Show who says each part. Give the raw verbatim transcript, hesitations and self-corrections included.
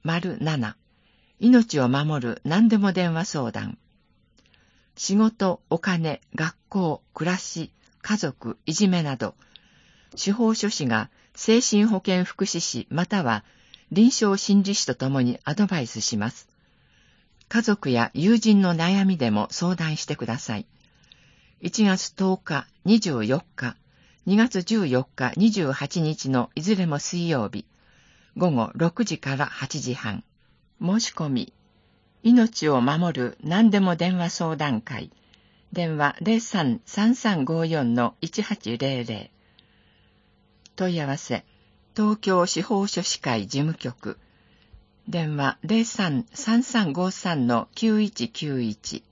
Speaker 1: まるなな、命を守る何でも電話相談。仕事、お金、学校、暮らし、家族、いじめなど、司法書士が精神保健福祉士または臨床心理士とともにアドバイスします。家族や友人の悩みでも相談してください。いちがつとおか、にじゅうよっか、にがつじゅうよっか、にじゅうはちにちのいずれも水曜日、ごごろくじからはちじはん。申し込み、命を守る何でも電話相談会。電話 ゼロさん さんさんごよん いちはちゼロゼロ。問い合わせ、東京司法書士会事務局。電話 ゼロさん さんさんごさん きゅういちきゅういち。